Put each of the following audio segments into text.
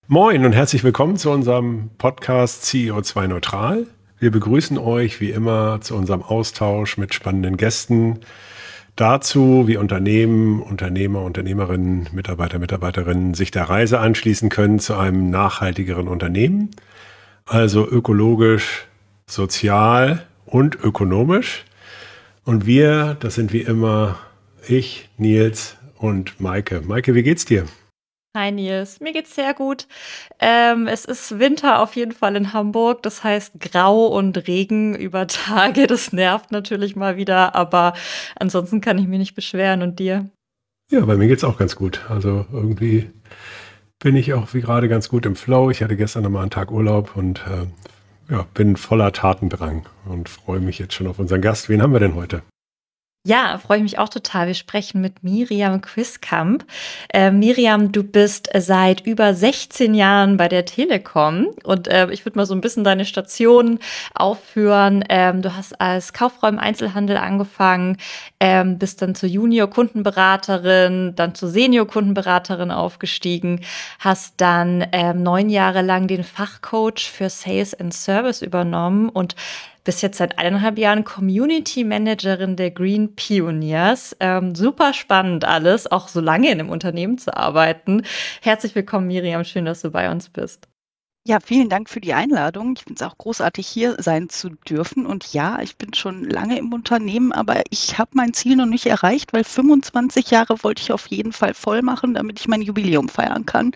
Moin und herzlich willkommen zu unserem Podcast CEO2 Neutral. Wir begrüßen euch wie immer zu unserem Austausch mit spannenden Gästen dazu, wie Unternehmen, Unternehmer, Unternehmerinnen, Mitarbeiter, Mitarbeiterinnen sich der Reise anschließen können zu einem nachhaltigeren Unternehmen, also ökologisch, sozial und ökonomisch. Und wir, das sind wie immer ich, Nils und Maike. Maike, wie geht's dir? Hi Nils, mir geht's sehr gut. Es ist Winter auf jeden Fall in Hamburg, das heißt Grau und Regen über Tage. Das nervt natürlich mal wieder, aber ansonsten kann ich mich nicht beschweren. Und dir? Ja, bei mir geht's auch ganz gut. Also irgendwie bin ich auch wie gerade ganz gut im Flow. Ich hatte gestern nochmal einen Tag Urlaub und ja, bin voller Tatendrang und freue mich jetzt schon auf unseren Gast. Wen haben wir denn heute? Ja, freue ich mich auch total. Wir sprechen mit Miriam Quiskamp. Miriam, du bist seit über 16 Jahren bei der Telekom und ich würde mal so ein bisschen deine Station aufführen. Du hast als Kauffrau im Einzelhandel angefangen, bist dann zur Junior-Kundenberaterin, dann zur Senior-Kundenberaterin aufgestiegen, hast dann 9 Jahre lang den Fachcoach für Sales and Service übernommen und bist jetzt seit 1,5 Jahren Community Managerin der Green Pioneers. Super spannend alles, auch so lange in einem Unternehmen zu arbeiten. Herzlich willkommen, Miriam. Schön, dass du bei uns bist. Ja, vielen Dank für die Einladung. Ich finde es auch großartig, hier sein zu dürfen. Und ja, ich bin schon lange im Unternehmen, aber ich habe mein Ziel noch nicht erreicht, weil 25 Jahre wollte ich auf jeden Fall voll machen, damit ich mein Jubiläum feiern kann.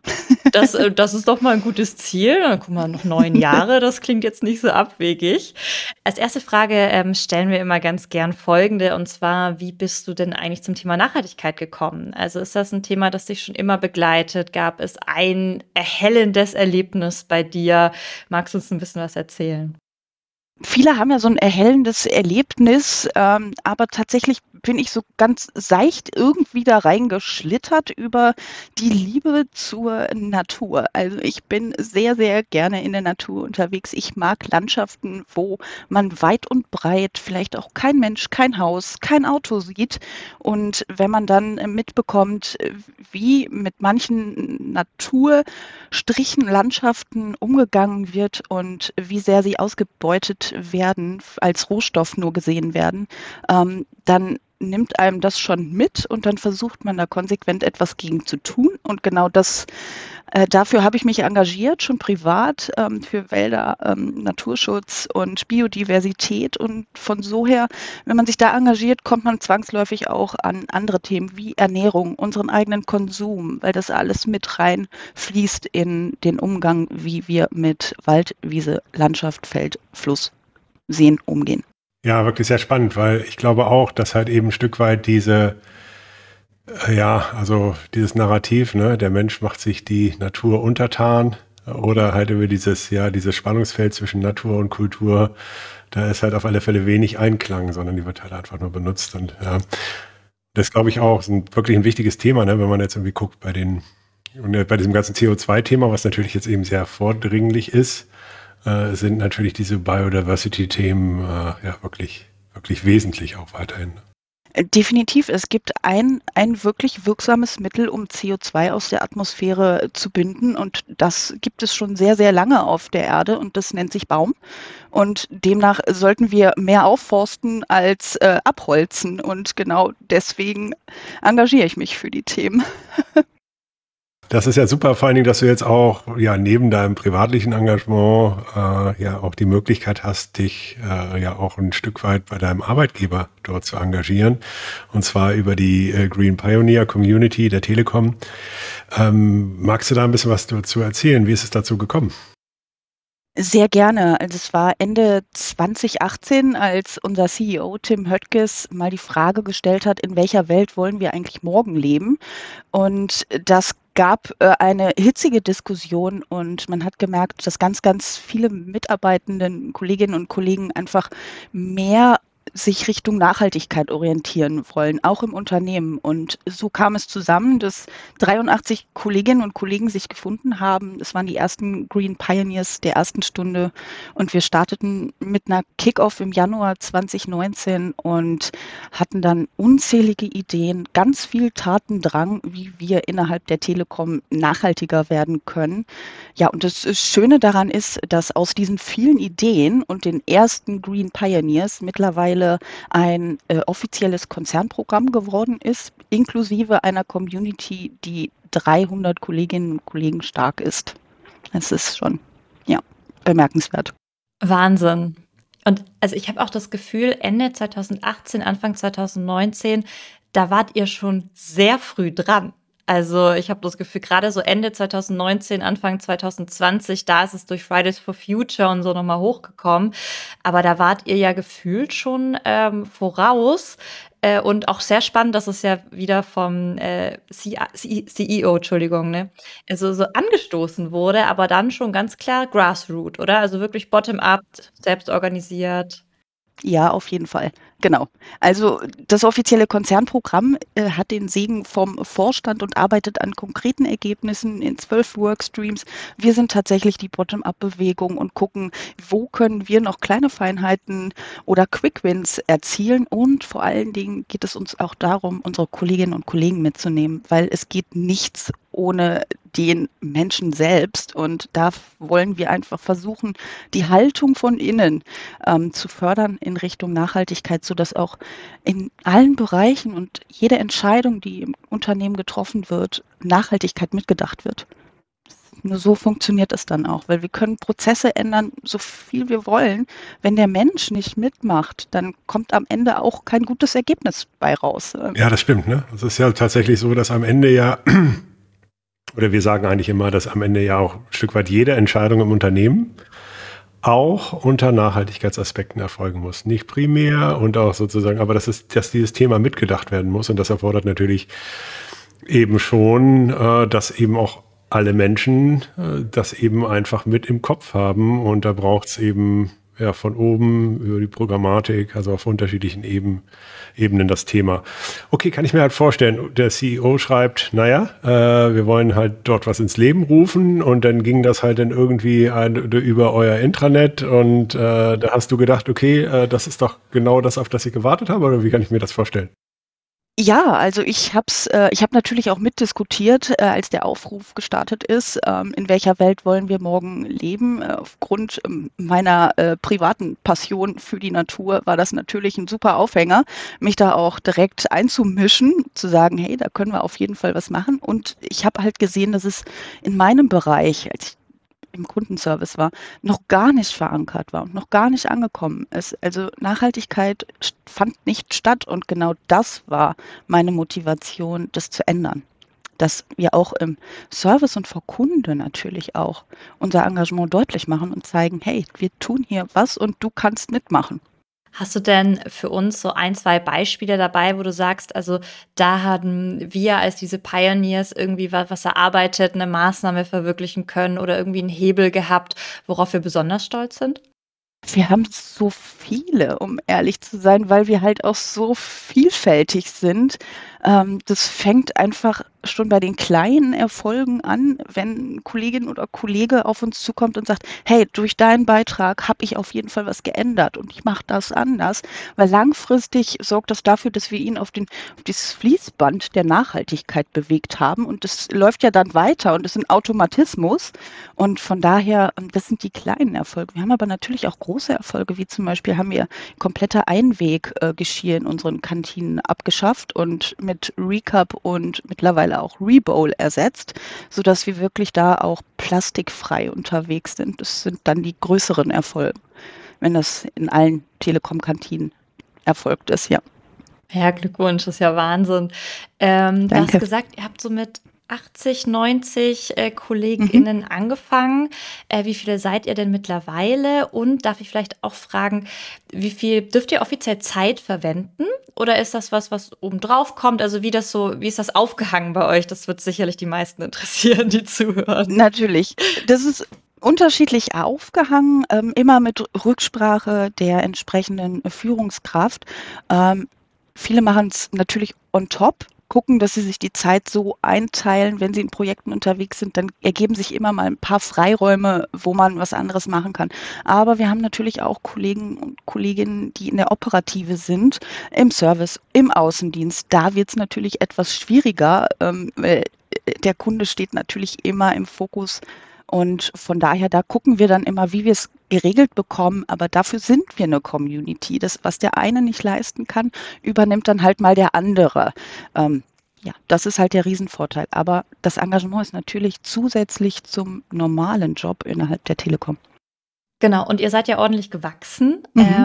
Das ist doch mal ein gutes Ziel. Dann guck mal, noch 9 Jahre, das klingt jetzt nicht so abwegig. Als erste Frage stellen wir immer ganz gern folgende, und zwar, wie bist du denn eigentlich zum Thema Nachhaltigkeit gekommen? Also ist das ein Thema, das dich schon immer begleitet? Gab es ein erhellendes Erlebnis bei dir? Magst du uns ein bisschen was erzählen? Viele haben ja so ein erhellendes Erlebnis, aber tatsächlich bin ich so ganz seicht irgendwie da reingeschlittert über die Liebe zur Natur. Also, ich bin sehr, sehr gerne in der Natur unterwegs. Ich mag Landschaften, wo man weit und breit vielleicht auch kein Mensch, kein Haus, kein Auto sieht. Und wenn man dann mitbekommt, wie mit manchen Naturstrichen, Landschaften umgegangen wird und wie sehr sie ausgebeutet werden, als Rohstoff nur gesehen werden, dann nimmt einem das schon mit und dann versucht man da konsequent etwas gegen zu tun. Und genau das, dafür habe ich mich engagiert, schon privat, für Wälder, Naturschutz und Biodiversität. Und von so her, wenn man sich da engagiert, kommt man zwangsläufig auch an andere Themen wie Ernährung, unseren eigenen Konsum, weil das alles mit reinfließt in den Umgang, wie wir mit Wald, Wiese, Landschaft, Feld, Fluss, Seen umgehen. Ja, wirklich sehr spannend, weil ich glaube auch, dass halt eben ein Stück weit ja, also dieses Narrativ, ne, der Mensch macht sich die Natur untertan oder halt über dieses Spannungsfeld zwischen Natur und Kultur, da ist halt auf alle Fälle wenig Einklang, sondern die wird halt einfach nur benutzt und ja, das glaube ich auch, ist wirklich ein wichtiges Thema, ne, wenn man jetzt irgendwie guckt bei diesem ganzen CO2-Thema, was natürlich jetzt eben sehr vordringlich ist, sind natürlich diese Biodiversity-Themen ja wirklich wesentlich auch weiterhin. Definitiv, es gibt ein wirklich wirksames Mittel, um CO2 aus der Atmosphäre zu binden und das gibt es schon sehr, sehr lange auf der Erde und das nennt sich Baum. Und demnach sollten wir mehr aufforsten als, abholzen und genau deswegen engagiere ich mich für die Themen. Das ist ja super, vor allen Dingen, dass du jetzt auch ja neben deinem privatlichen Engagement ja auch die Möglichkeit hast, dich ja auch ein Stück weit bei deinem Arbeitgeber dort zu engagieren. Und zwar über die Green Pioneer Community der Telekom. Magst du da ein bisschen was dazu erzählen? Wie ist es dazu gekommen? Sehr gerne. Also, es war Ende 2018, als unser CEO Tim Höttges mal die Frage gestellt hat: „In welcher Welt wollen wir eigentlich morgen leben?“ Und das gab, eine hitzige Diskussion und man hat gemerkt, dass ganz, ganz viele Mitarbeitenden, Kolleginnen und Kollegen einfach mehr sich Richtung Nachhaltigkeit orientieren wollen, auch im Unternehmen. Und so kam es zusammen, dass 83 Kolleginnen und Kollegen sich gefunden haben. Es waren die ersten Green Pioneers der ersten Stunde und wir starteten mit einer Kick-Off im Januar 2019 und hatten dann unzählige Ideen, ganz viel Tatendrang, wie wir innerhalb der Telekom nachhaltiger werden können. Ja, und das Schöne daran ist, dass aus diesen vielen Ideen und den ersten Green Pioneers mittlerweile ein offizielles Konzernprogramm geworden ist, inklusive einer Community, die 300 Kolleginnen und Kollegen stark ist. Das ist schon, ja, bemerkenswert. Wahnsinn. Und also ich habe auch das Gefühl, Ende 2018, Anfang 2019, da wart ihr schon sehr früh dran. Also ich habe das Gefühl, gerade so Ende 2019, Anfang 2020, da ist es durch Fridays for Future und so nochmal hochgekommen. Aber da wart ihr ja gefühlt schon voraus. Und auch sehr spannend, dass es ja wieder vom CEO, Entschuldigung, ne? Also so angestoßen wurde, aber dann schon ganz klar Grassroot, oder? Also wirklich bottom-up, selbst organisiert. Ja, auf jeden Fall. Genau. Also das offizielle Konzernprogramm hat den Segen vom Vorstand und arbeitet an konkreten Ergebnissen in 12 Workstreams. Wir sind tatsächlich die Bottom-up-Bewegung und gucken, wo können wir noch kleine Feinheiten oder Quick-Wins erzielen. Und vor allen Dingen geht es uns auch darum, unsere Kolleginnen und Kollegen mitzunehmen, weil es geht nichts ohne den Menschen selbst. Und da wollen wir einfach versuchen, die Haltung von innen zu fördern in Richtung Nachhaltigkeit, sodass auch in allen Bereichen und jede Entscheidung, die im Unternehmen getroffen wird, Nachhaltigkeit mitgedacht wird. Nur so funktioniert es dann auch, weil wir können Prozesse ändern, so viel wir wollen. Wenn der Mensch nicht mitmacht, dann kommt am Ende auch kein gutes Ergebnis bei raus. Ja, das stimmt, ne? Es ist ja tatsächlich so, dass am Ende ja, oder wir sagen eigentlich immer, dass am Ende ja auch ein Stück weit jede Entscheidung im Unternehmen auch unter Nachhaltigkeitsaspekten erfolgen muss. Nicht primär und auch sozusagen, aber dass dieses Thema mitgedacht werden muss und das erfordert natürlich eben schon, dass eben auch alle Menschen das eben einfach mit im Kopf haben und da braucht es eben ja von oben über die Programmatik, also auf unterschiedlichen Ebenen das Thema. Okay, kann ich mir halt vorstellen, der CEO schreibt, naja, wir wollen halt dort was ins Leben rufen und dann ging das halt dann irgendwie über euer Intranet und da hast du gedacht, okay, das ist doch genau das, auf das ich gewartet habe, oder wie kann ich mir das vorstellen? Ja, also ich habe natürlich auch mitdiskutiert, als der Aufruf gestartet ist, in welcher Welt wollen wir morgen leben. Aufgrund meiner privaten Passion für die Natur war das natürlich ein super Aufhänger, mich da auch direkt einzumischen, zu sagen, hey, da können wir auf jeden Fall was machen. Und ich habe halt gesehen, dass es in meinem Bereich, als ich im Kundenservice war, noch gar nicht verankert war und noch gar nicht angekommen ist. Also Nachhaltigkeit fand nicht statt und genau das war meine Motivation, das zu ändern. Dass wir auch im Service und vor Kunden natürlich auch unser Engagement deutlich machen und zeigen, hey, wir tun hier was und du kannst mitmachen. Hast du denn für uns so ein, zwei Beispiele dabei, wo du sagst, also da haben wir als diese Pioneers irgendwie was erarbeitet, eine Maßnahme verwirklichen können oder irgendwie einen Hebel gehabt, worauf wir besonders stolz sind? Wir haben so viele, um ehrlich zu sein, weil wir halt auch so vielfältig sind. Das fängt einfach schon bei den kleinen Erfolgen an, wenn Kollegin oder Kollege auf uns zukommt und sagt, hey, durch deinen Beitrag habe ich auf jeden Fall was geändert und ich mache das anders, weil langfristig sorgt das dafür, dass wir ihn auf dieses Fließband der Nachhaltigkeit bewegt haben und das läuft ja dann weiter und ist ein Automatismus und von daher, das sind die kleinen Erfolge. Wir haben aber natürlich auch große Erfolge, wie zum Beispiel haben wir komplette Einweggeschirr in unseren Kantinen abgeschafft und mit Recap und mittlerweile auch Rebowl ersetzt, sodass wir wirklich da auch plastikfrei unterwegs sind. Das sind dann die größeren Erfolge, wenn das in allen Telekom-Kantinen erfolgt ist, ja. Ja, Glückwunsch, das ist ja Wahnsinn. Du hast Danke. gesagt, ihr habt so mit 80, 90 Mhm. KollegInnen angefangen. Wie viele seid ihr denn mittlerweile? Und darf ich vielleicht auch fragen, wie viel dürft ihr offiziell Zeit verwenden? Oder ist das was obendrauf kommt? Also wie ist das aufgehangen bei euch? Das wird sicherlich die meisten interessieren, die zuhören. Natürlich. Das ist Unterschiedlich aufgehangen, immer mit Rücksprache der entsprechenden Führungskraft. Ähm, Viele machen es natürlich on top, gucken, dass sie sich die Zeit so einteilen, wenn sie in Projekten unterwegs sind, dann ergeben sich immer mal ein paar Freiräume, wo man was anderes machen kann. Aber wir haben natürlich auch Kollegen und Kolleginnen, die in der Operative sind, im Service, im Außendienst. Da wird es natürlich etwas schwieriger, weil der Kunde steht natürlich immer im Fokus und von daher, da gucken wir dann immer, wie wir es geregelt bekommen. Aber dafür sind wir eine Community. Das, was der eine nicht leisten kann, übernimmt dann halt mal der andere. Ja, das ist halt der Riesenvorteil. Aber das Engagement ist natürlich zusätzlich zum normalen Job innerhalb der Telekom. Genau, und ihr seid ja ordentlich gewachsen.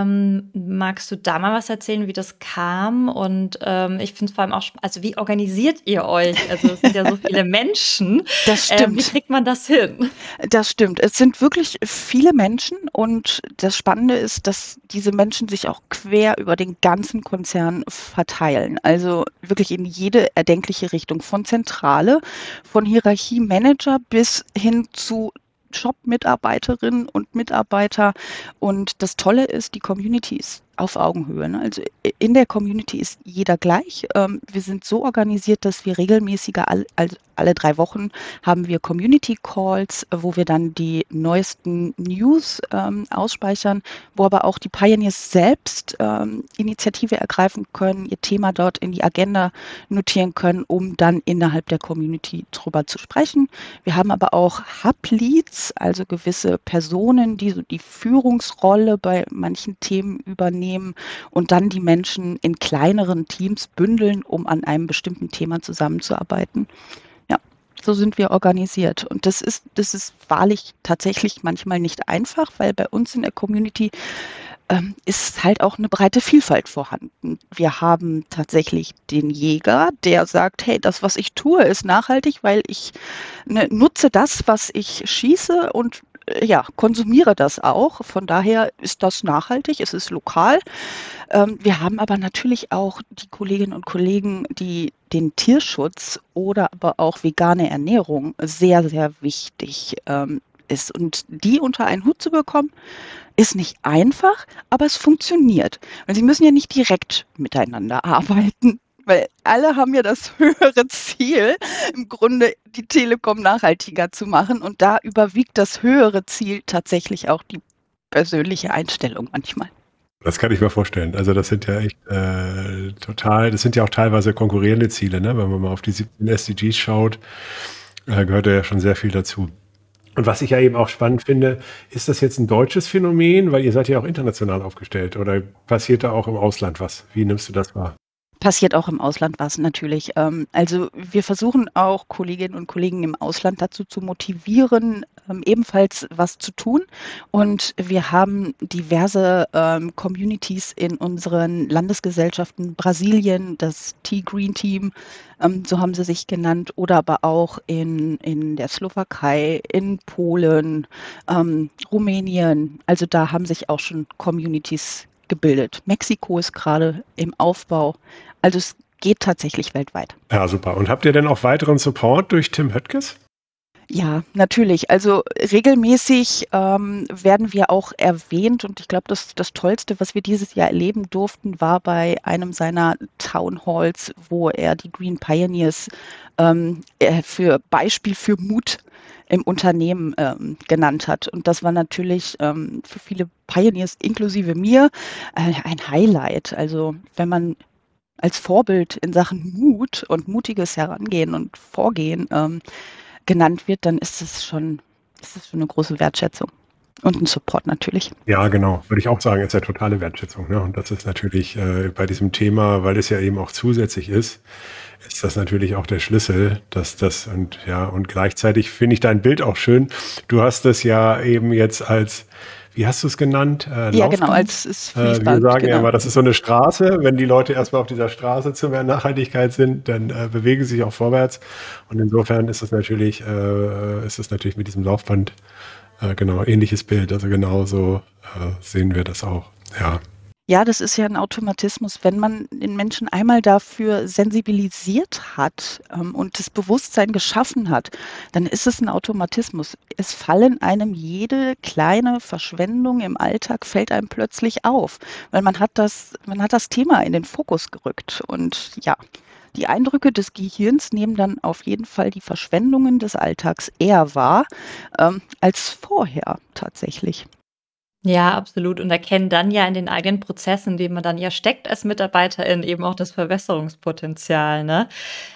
Magst du da mal was erzählen, wie das kam? Und ich finde es vor allem auch, also wie organisiert ihr euch? Also es sind ja so viele Menschen. Das Wie stimmt. kriegt man das hin? Das stimmt. Es sind wirklich viele Menschen und das Spannende ist, dass diese Menschen sich auch quer über den ganzen Konzern verteilen. Also wirklich in jede erdenkliche Richtung, von Zentrale, von Hierarchiemanager bis hin zu Shop-Mitarbeiterinnen und Mitarbeiter. Und das Tolle ist, die Community ist auf Augenhöhe. Ne? Also in der Community ist jeder gleich. Wir sind so organisiert, dass wir regelmäßiger alle 3 Wochen haben wir Community Calls, wo wir dann die neuesten News ausspeichern, wo aber auch die Pioneers selbst Initiative ergreifen können, ihr Thema dort in die Agenda notieren können, um dann innerhalb der Community drüber zu sprechen. Wir haben aber auch Hub-Leads, also gewisse Personen, die so die Führungsrolle bei manchen Themen übernehmen und dann die Menschen in kleineren Teams bündeln, um an einem bestimmten Thema zusammenzuarbeiten. Ja, so sind wir organisiert. Und das ist wahrlich tatsächlich manchmal nicht einfach, weil bei uns in der Community ist halt auch eine breite Vielfalt vorhanden. Wir haben tatsächlich den Jäger, der sagt, hey, das, was ich tue, ist nachhaltig, weil ich nutze das, was ich schieße und ja, konsumiere das auch. Von daher ist das nachhaltig, es ist lokal. Wir haben aber natürlich auch die Kolleginnen und Kollegen, die den Tierschutz oder aber auch vegane Ernährung sehr, sehr wichtig ist. Und die unter einen Hut zu bekommen, ist nicht einfach, aber es funktioniert. Und sie müssen ja nicht direkt miteinander arbeiten, weil alle haben ja das höhere Ziel, im Grunde die Telekom nachhaltiger zu machen. Und da überwiegt das höhere Ziel tatsächlich auch die persönliche Einstellung manchmal. Das kann ich mir vorstellen. Also das sind ja echt das sind ja auch teilweise konkurrierende Ziele, ne? Wenn man mal auf die 17 SDGs schaut, gehört ja schon sehr viel dazu. Und was ich ja eben auch spannend finde, ist das jetzt ein deutsches Phänomen, weil ihr seid ja auch international aufgestellt oder passiert da auch im Ausland was? Wie nimmst du das wahr? Passiert auch im Ausland was natürlich. Also wir versuchen auch Kolleginnen und Kollegen im Ausland dazu zu motivieren, ebenfalls was zu tun. Und wir haben diverse Communities in unseren Landesgesellschaften, Brasilien, das T-Green Team, so haben sie sich genannt, oder aber auch in der Slowakei, in Polen, Rumänien. Also da haben sich auch schon Communities gebildet. Mexiko ist gerade im Aufbau. Also es geht tatsächlich weltweit. Ja, super. Und habt ihr denn auch weiteren Support durch Tim Höttges? Ja, natürlich. Also regelmäßig werden wir auch erwähnt und ich glaube, das Tollste, was wir dieses Jahr erleben durften, war bei einem seiner Town Halls, wo er die Green Pioneers für Beispiel für Mut im Unternehmen genannt hat. Und das war natürlich für viele Pioneers inklusive mir ein Highlight. Also wenn man als Vorbild in Sachen Mut und mutiges Herangehen und Vorgehen genannt wird, dann ist es schon eine große Wertschätzung und ein Support natürlich. Ja, genau. Würde ich auch sagen, ist ja totale Wertschätzung. Ne? Und das ist natürlich bei diesem Thema, weil es ja eben auch zusätzlich ist das natürlich auch der Schlüssel, dass das und gleichzeitig finde ich dein Bild auch schön. Du hast es ja eben jetzt als, wie hast du es genannt? Ja, genau, als Wir Fließband. sagen ja Genau. immer, das ist so eine Straße. Wenn die Leute erstmal auf dieser Straße zu mehr Nachhaltigkeit sind, dann bewegen sie sich auch vorwärts. Und insofern ist es natürlich mit diesem Laufband genau ähnliches Bild. Also genauso sehen wir das auch. Ja. Ja, das ist ja ein Automatismus. Wenn man den Menschen einmal dafür sensibilisiert hat, und das Bewusstsein geschaffen hat, dann ist es ein Automatismus. Es fallen einem jede kleine Verschwendung im Alltag fällt einem plötzlich auf, weil man hat das Thema in den Fokus gerückt. Und ja, die Eindrücke des Gehirns nehmen dann auf jeden Fall die Verschwendungen des Alltags eher wahr, als vorher tatsächlich. Ja, absolut. Und erkennen dann ja in den eigenen Prozessen, in denen man dann ja steckt als Mitarbeiterin, eben auch das Verbesserungspotenzial, ne?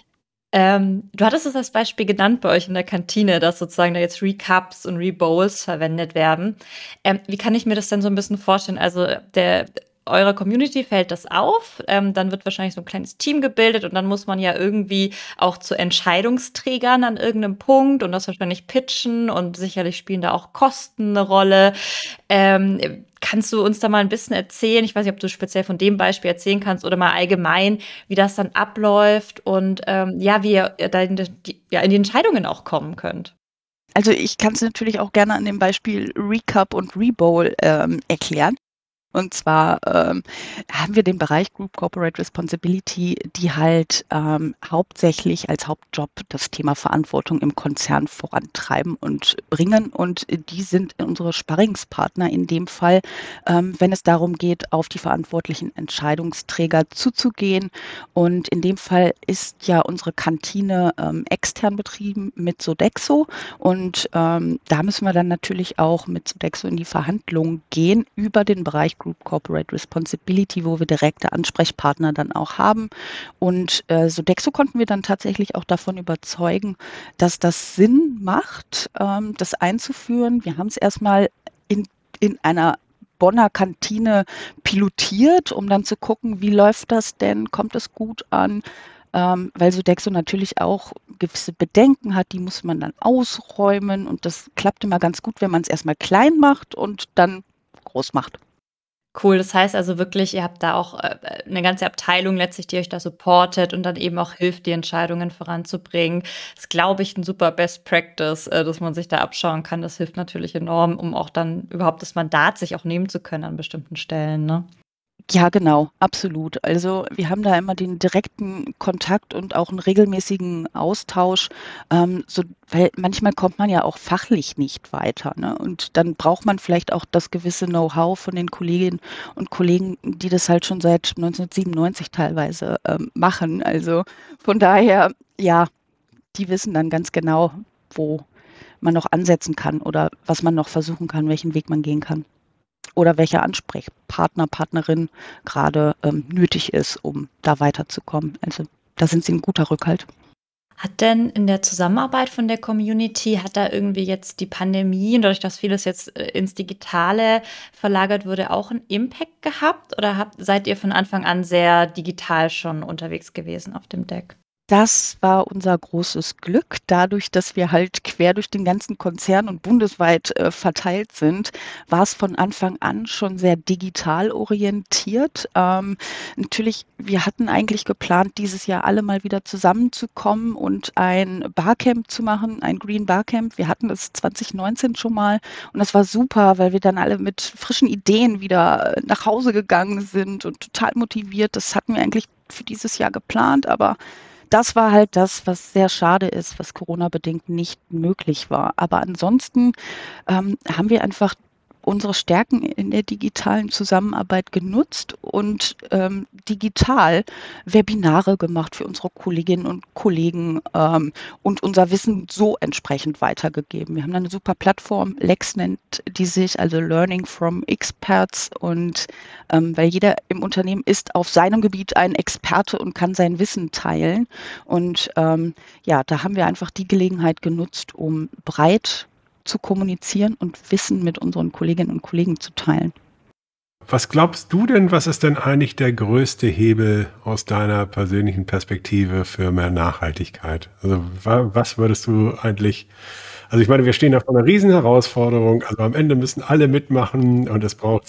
Du hattest es als Beispiel genannt bei euch in der Kantine, dass sozusagen da jetzt Recaps und Rebowls verwendet werden. Wie kann ich mir das denn so ein bisschen vorstellen? Also, eurer Community fällt das auf, dann wird wahrscheinlich so ein kleines Team gebildet und dann muss man ja irgendwie auch zu Entscheidungsträgern an irgendeinem Punkt und das wahrscheinlich pitchen und sicherlich spielen da auch Kosten eine Rolle. Kannst du uns da mal ein bisschen erzählen? Ich weiß nicht, ob du speziell von dem Beispiel erzählen kannst oder mal allgemein, wie das dann abläuft und ja, wie ihr da ja, in die Entscheidungen auch kommen könnt. Also, ich kann es natürlich auch gerne an dem Beispiel Recap und Rebowl, erklären. Und zwar, haben wir den Bereich Group Corporate Responsibility, die halt, hauptsächlich als Hauptjob das Thema Verantwortung im Konzern vorantreiben und bringen. Und die sind unsere Sparringspartner in dem Fall, wenn es darum geht, auf die verantwortlichen Entscheidungsträger zuzugehen. Und in dem Fall ist ja unsere Kantine, extern betrieben mit Sodexo. Und, da müssen wir dann natürlich auch mit Sodexo in die Verhandlungen gehen über den Bereich Group Corporate Responsibility, wo wir direkte Ansprechpartner dann auch haben. Und, Sodexo konnten wir dann tatsächlich auch davon überzeugen, dass das Sinn macht, das einzuführen. Wir haben es erstmal in einer Bonner Kantine pilotiert, um dann zu gucken, wie läuft das denn? Kommt es gut an? Weil Sodexo natürlich auch gewisse Bedenken hat, die muss man dann ausräumen und das klappt immer ganz gut, wenn man es erstmal klein macht und dann groß macht. Cool, das heißt also wirklich, ihr habt da auch, 'ne ganze Abteilung letztlich, die euch da supportet und dann eben auch hilft, die Entscheidungen voranzubringen. Das ist, glaube ich, 'n super Best Practice, dass man sich da abschauen kann. Das hilft natürlich enorm, um auch dann überhaupt das Mandat sich auch nehmen zu können an bestimmten Stellen, ne? Ja, genau, absolut. Also, wir haben da immer den direkten Kontakt und auch einen regelmäßigen Austausch, so weil manchmal kommt man ja auch fachlich nicht weiter, ne? Und dann braucht man vielleicht auch das gewisse Know-how von den Kolleginnen und Kollegen, die das halt schon seit 1997 teilweise, machen. Also, von daher, ja, die wissen dann ganz genau, wo man noch ansetzen kann oder was man noch versuchen kann, welchen Weg man gehen kann. Oder welcher Ansprechpartner, Partnerin gerade nötig ist, um da weiterzukommen. Also, da sind sie 'n guter Rückhalt. Hat denn in der Zusammenarbeit von der Community hat da irgendwie jetzt die Pandemie und dadurch, dass vieles jetzt, ins Digitale verlagert wurde, auch 'n Impact gehabt oder seid ihr von Anfang an sehr digital schon unterwegs gewesen auf dem Deck? Das war unser großes Glück. Dadurch, dass wir halt quer durch den ganzen Konzern und bundesweit, verteilt sind, war es von Anfang an schon sehr digital orientiert. Natürlich, wir hatten eigentlich geplant, dieses Jahr alle mal wieder zusammenzukommen und ein Barcamp zu machen, ein Green Barcamp. Wir hatten das 2019 schon mal und das war super, weil wir dann alle mit frischen Ideen wieder nach Hause gegangen sind und total motiviert. Das hatten wir eigentlich für dieses Jahr geplant, aber das war halt das, was sehr schade ist, was Corona-bedingt nicht möglich war. Aber ansonsten, haben wir einfach unsere Stärken in der digitalen Zusammenarbeit genutzt und, digital Webinare gemacht für unsere Kolleginnen und Kollegen, und unser Wissen so entsprechend weitergegeben. Wir haben da 'ne super Plattform, Lex nennt die sich, also Learning from Experts und, weil jeder im Unternehmen ist auf seinem Gebiet ein Experte und kann sein Wissen teilen. Und, ja, da haben wir einfach die Gelegenheit genutzt, um breit zu kommunizieren und Wissen mit unseren Kolleginnen und Kollegen zu teilen. Was glaubst du denn, was ist denn eigentlich der größte Hebel aus deiner persönlichen Perspektive für mehr Nachhaltigkeit? Also, was würdest du eigentlich also, ich meine, wir stehen da vor einer riesen Herausforderung. Also, am Ende müssen alle mitmachen und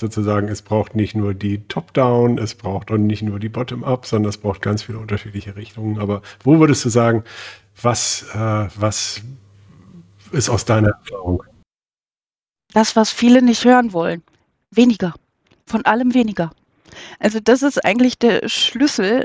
es braucht nicht nur die Top-Down, es braucht auch nicht nur die Bottom-Up, sondern es braucht ganz viele unterschiedliche Richtungen. Aber wo würdest du sagen, was ist aus deiner Erfahrung? Das, was viele nicht hören wollen. Weniger. Von allem weniger. Also das ist eigentlich der Schlüssel.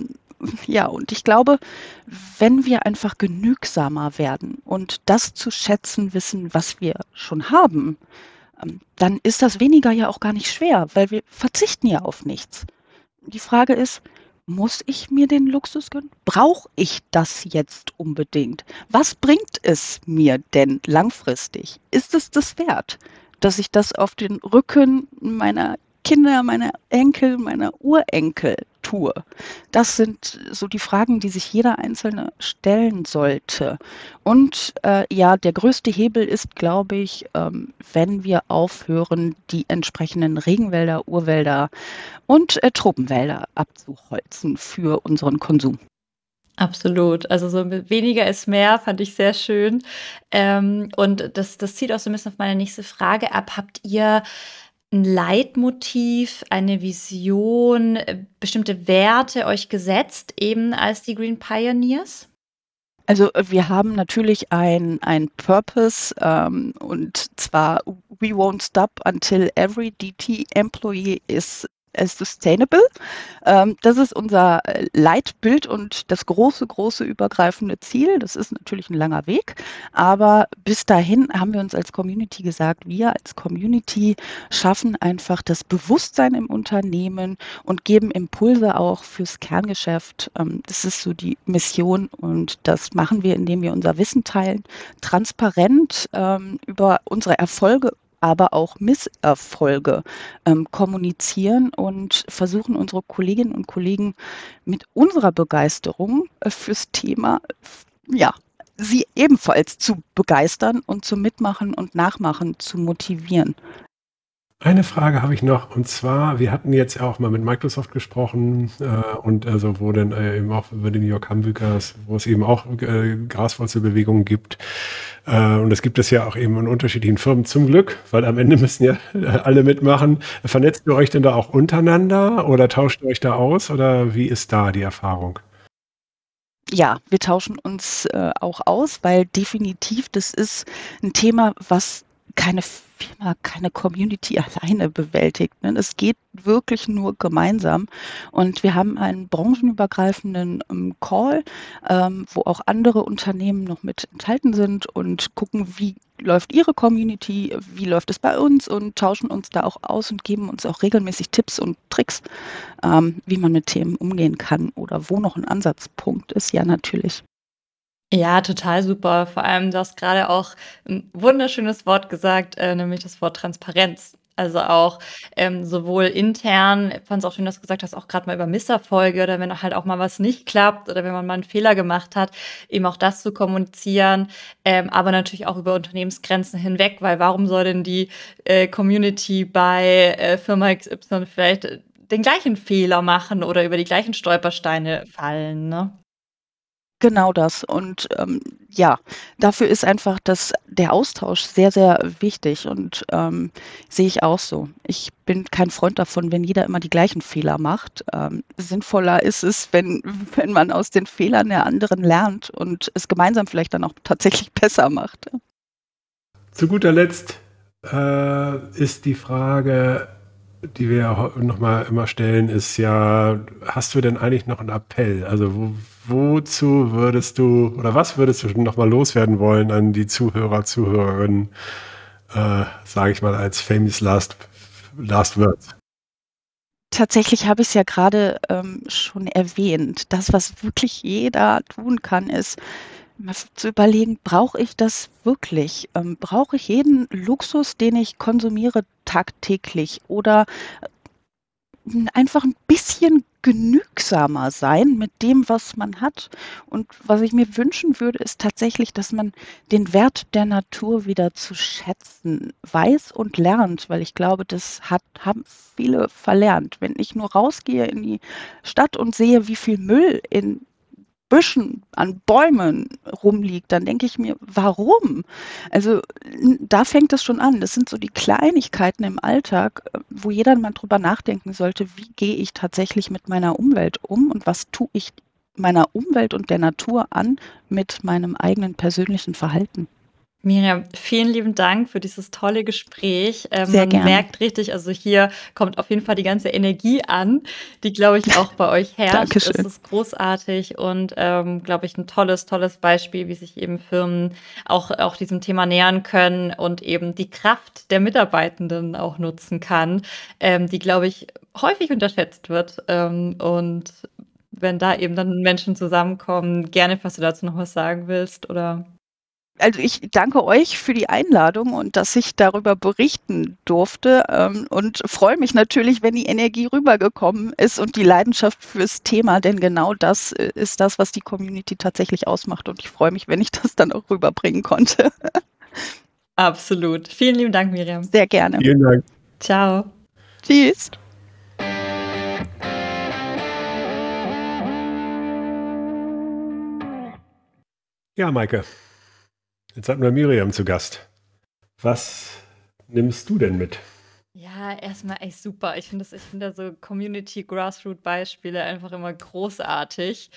Ja, und ich glaube, wenn wir einfach genügsamer werden und das zu schätzen wissen, was wir schon haben, dann ist das weniger ja auch gar nicht schwer, weil wir verzichten ja auf nichts. Die Frage ist, muss ich mir den Luxus gönnen? Brauche ich das jetzt unbedingt? Was bringt es mir denn langfristig? Ist es das wert, dass ich das auf den Rücken meiner Kinder, meiner Enkel, meiner Urenkel tue? Das sind so die Fragen, die sich jeder Einzelne stellen sollte. Und ja, der größte Hebel ist, glaube ich, wenn wir aufhören, die entsprechenden Regenwälder, Urwälder und Tropenwälder abzuholzen für unseren Konsum. Absolut. Also so mit weniger ist mehr, fand ich sehr schön. Und das zielt auch so ein bisschen auf meine nächste Frage ab. Habt ihr ein Leitmotiv, eine Vision, bestimmte Werte euch gesetzt, eben als die Green Pioneers? Also wir haben natürlich ein Purpose, und zwar We won't stop until every DT employee is sustainable. Das ist unser Leitbild und das große, große übergreifende Ziel. Das ist natürlich ein langer Weg, aber bis dahin haben wir uns als Community gesagt, wir als Community schaffen einfach das Bewusstsein im Unternehmen und geben Impulse auch fürs Kerngeschäft. Das ist so die Mission und das machen wir, indem wir unser Wissen teilen, transparent über unsere Erfolge, aber auch Misserfolge kommunizieren und versuchen, unsere Kolleginnen und Kollegen mit unserer Begeisterung fürs Thema, ja, sie ebenfalls zu begeistern und zum Mitmachen und Nachmachen zu motivieren. Eine Frage habe ich noch, und zwar, wir hatten jetzt auch mal mit Microsoft gesprochen, und also wo dann eben auch über die New York Hamburgers, wo es eben auch Graswurzelbewegungen gibt. Und das gibt es ja auch eben in unterschiedlichen Firmen zum Glück, weil am Ende müssen ja alle mitmachen. Vernetzt ihr euch denn da auch untereinander oder tauscht ihr euch da aus oder wie ist da die Erfahrung? Ja, wir tauschen uns auch aus, weil definitiv das ist ein Thema, was keine Firma, keine Community alleine bewältigt. Ne? Es geht wirklich nur gemeinsam. Und wir haben einen branchenübergreifenden Call, wo auch andere Unternehmen noch mit enthalten sind und gucken, wie läuft Ihre Community, wie läuft es bei uns und tauschen uns da auch aus und geben uns auch regelmäßig Tipps und Tricks, wie man mit Themen umgehen kann oder wo noch ein Ansatzpunkt ist, ja natürlich. Ja, total super. Vor allem, du hast gerade auch ein wunderschönes Wort gesagt, nämlich das Wort Transparenz. Also auch, sowohl intern fand es auch schön, dass du gesagt hast, auch gerade mal über Misserfolge oder wenn halt auch mal was nicht klappt oder wenn man mal einen Fehler gemacht hat, eben auch das zu kommunizieren, aber natürlich auch über Unternehmensgrenzen hinweg, weil warum soll denn die, Community bei, Firma XY vielleicht den gleichen Fehler machen oder über die gleichen Stolpersteine fallen, ne? Genau das. Und ja, dafür ist einfach der Austausch sehr, sehr wichtig und sehe ich auch so. Ich bin kein Freund davon, wenn jeder immer die gleichen Fehler macht. Sinnvoller ist es, wenn man aus den Fehlern der anderen lernt und es gemeinsam vielleicht dann auch tatsächlich besser macht. Zu guter Letzt ist die Frage, die wir ja nochmal immer stellen, ist ja, hast du denn eigentlich noch einen Appell? Also wozu würdest du oder was würdest du nochmal loswerden wollen an die Zuhörer, Zuhörerinnen, sage ich mal als famous last words? Tatsächlich habe ich es ja gerade schon erwähnt. Das, was wirklich jeder tun kann, ist, mal zu überlegen, brauche ich das wirklich? Brauche ich jeden Luxus, den ich konsumiere tagtäglich? Oder einfach ein bisschen genügsamer sein mit dem, was man hat. Und was ich mir wünschen würde, ist tatsächlich, dass man den Wert der Natur wieder zu schätzen weiß und lernt, weil ich glaube, haben viele verlernt. Wenn ich nur rausgehe in die Stadt und sehe, wie viel Müll in Büschen, an Bäumen rumliegt, dann denke ich mir: „Warum?“ Also, da fängt es schon an. Das sind so die Kleinigkeiten im Alltag, wo jeder mal drüber nachdenken sollte: „Wie gehe ich tatsächlich mit meiner Umwelt um und was tue ich meiner Umwelt und der Natur an mit meinem eigenen persönlichen Verhalten?“ Miriam, vielen lieben Dank für dieses tolle Gespräch. Sehr Man gerne. merkt richtig, also hier kommt auf jeden Fall die ganze Energie an, die, glaube ich, auch bei euch herrscht. Es Dankeschön. ist großartig und, glaube ich, ein tolles, tolles Beispiel, wie sich eben Firmen auch diesem Thema nähern können und eben die Kraft der Mitarbeitenden auch nutzen kann, die, glaube ich, häufig unterschätzt wird. Und wenn da eben dann Menschen zusammenkommen, gerne, falls du dazu noch was sagen willst, oder? Also ich danke euch für die Einladung und dass ich darüber berichten durfte, und freue mich natürlich, wenn die Energie rübergekommen ist und die Leidenschaft fürs Thema, denn genau das ist das, was die Community tatsächlich ausmacht. Und ich freue mich, wenn ich das dann auch rüberbringen konnte. Absolut. Vielen lieben Dank, Miriam. Sehr gerne. Vielen Dank. Ciao. Tschüss. Ja, Maike, jetzt hatten wir Miriam zu Gast. Was nimmst du denn mit? Ja, erstmal echt super. Ich finde so Community Grassroot Beispiele einfach immer großartig.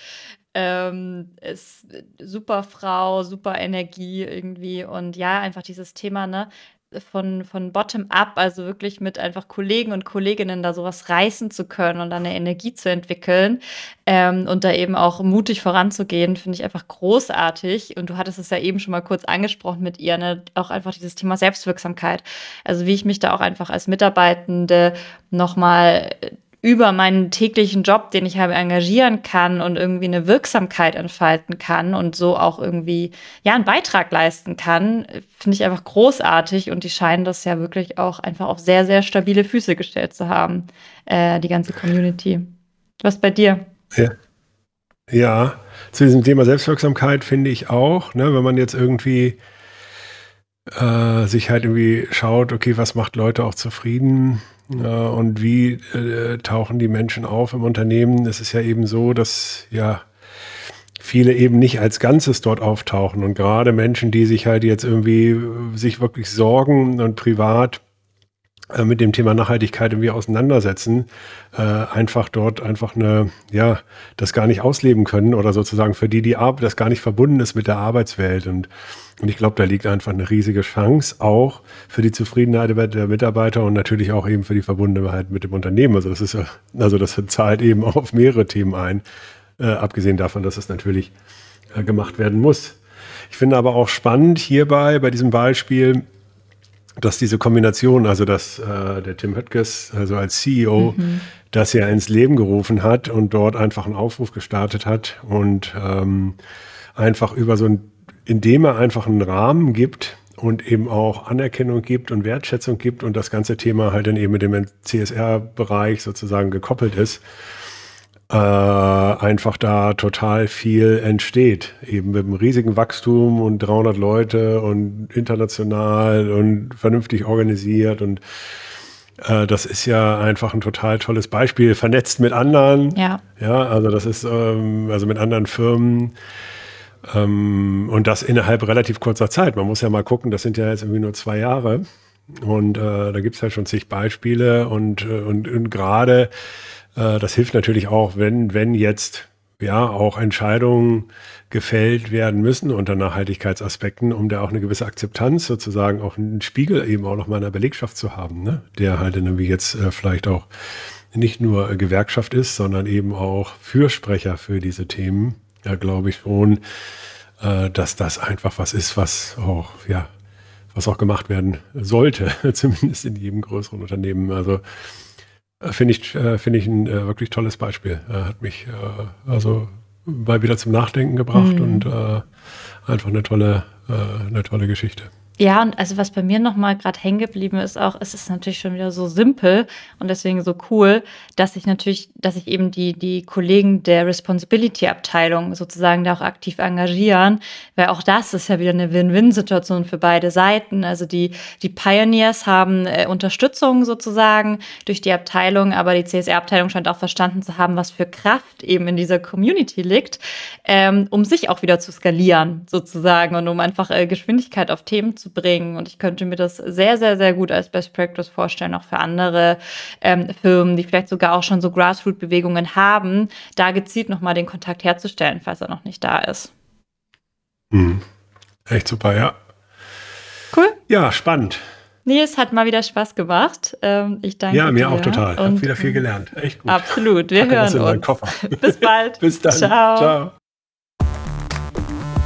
Ist super Frau, super Energie irgendwie und ja, einfach dieses Thema, ne, von bottom up, also wirklich mit einfach Kollegen und Kolleginnen da sowas reißen zu können und dann eine Energie zu entwickeln, und da eben auch mutig voranzugehen, finde ich einfach großartig. Und du hattest es ja eben schon mal kurz angesprochen mit ihr, ne, auch einfach dieses Thema Selbstwirksamkeit. Also wie ich mich da auch einfach als Mitarbeitende nochmal über meinen täglichen Job, den ich habe, engagieren kann und irgendwie eine Wirksamkeit entfalten kann und so auch irgendwie, ja, einen Beitrag leisten kann, finde ich einfach großartig. Und die scheinen das ja wirklich auch einfach auf sehr, sehr stabile Füße gestellt zu haben, die ganze Community. Was bei dir? Ja. Ja, zu diesem Thema Selbstwirksamkeit finde ich auch, ne, wenn man jetzt irgendwie sich halt irgendwie schaut, okay, was macht Leute auch zufrieden und wie tauchen die Menschen auf im Unternehmen. Es ist ja eben so, dass ja viele eben nicht als Ganzes dort auftauchen und gerade Menschen, die sich halt jetzt irgendwie sich wirklich sorgen und privat mit dem Thema Nachhaltigkeit irgendwie auseinandersetzen, einfach dort einfach das gar nicht ausleben können oder sozusagen für die Arbeit, das gar nicht verbunden ist mit der Arbeitswelt. Und ich glaube, da liegt einfach eine riesige Chance auch für die Zufriedenheit der Mitarbeiter und natürlich auch eben für die Verbundenheit mit dem Unternehmen. Das zahlt eben auf mehrere Themen ein, abgesehen davon, dass es natürlich gemacht werden muss. Ich finde aber auch spannend hierbei, bei diesem Beispiel, dass diese Kombination, also dass der Tim Höttges, also als CEO, das ja ins Leben gerufen hat und dort einfach einen Aufruf gestartet hat und einfach indem er einfach einen Rahmen gibt und eben auch Anerkennung gibt und Wertschätzung gibt und das ganze Thema halt dann eben mit dem CSR-Bereich sozusagen gekoppelt ist, einfach da total viel entsteht. Eben mit einem riesigen Wachstum und 300 Leute und international und vernünftig organisiert. Und das ist ja einfach ein total tolles Beispiel, vernetzt mit anderen. Ja. Ja, also das ist also mit anderen Firmen. Und das innerhalb relativ kurzer Zeit. Man muss ja mal gucken, das sind ja jetzt irgendwie nur 2 Jahre. Und da gibt es halt schon zig Beispiele und gerade das hilft natürlich auch, wenn jetzt ja auch Entscheidungen gefällt werden müssen unter Nachhaltigkeitsaspekten, um da auch eine gewisse Akzeptanz sozusagen auch einen Spiegel eben auch noch mal in der Belegschaft zu haben, ne? Der halt dann irgendwie jetzt vielleicht auch nicht nur Gewerkschaft ist, sondern eben auch Fürsprecher für diese Themen. Ja, glaube ich schon, dass das einfach was ist, was auch gemacht werden sollte, zumindest in jedem größeren Unternehmen. Also finde ich ein wirklich tolles Beispiel. Hat mich also mal wieder zum Nachdenken gebracht und einfach eine tolle Geschichte. Ja, und also was bei mir nochmal gerade hängen geblieben ist auch, es ist natürlich schon wieder so simpel und deswegen so cool, dass ich eben die Kollegen der Responsibility-Abteilung sozusagen da auch aktiv engagieren, weil auch das ist ja wieder eine Win-Win-Situation für beide Seiten. Also die Pioneers haben Unterstützung sozusagen durch die Abteilung, aber die CSR-Abteilung scheint auch verstanden zu haben, was für Kraft eben in dieser Community liegt, um sich auch wieder zu skalieren sozusagen und um einfach Geschwindigkeit auf Themen zu bringen. Und ich könnte mir das sehr, sehr, sehr gut als Best Practice vorstellen, auch für andere Firmen, die vielleicht sogar auch schon so Grassroot-Bewegungen haben, da gezielt nochmal den Kontakt herzustellen, falls er noch nicht da ist. Echt super, ja. Cool. Ja, spannend. Nee, es hat mal wieder Spaß gemacht. Ich danke dir. Ja, mir auch total. Ich habe Und wieder viel gelernt. Echt gut. absolut, wir Packe das hören in meinen uns. Koffer. Bis bald. Bis dann. Ciao. Ciao.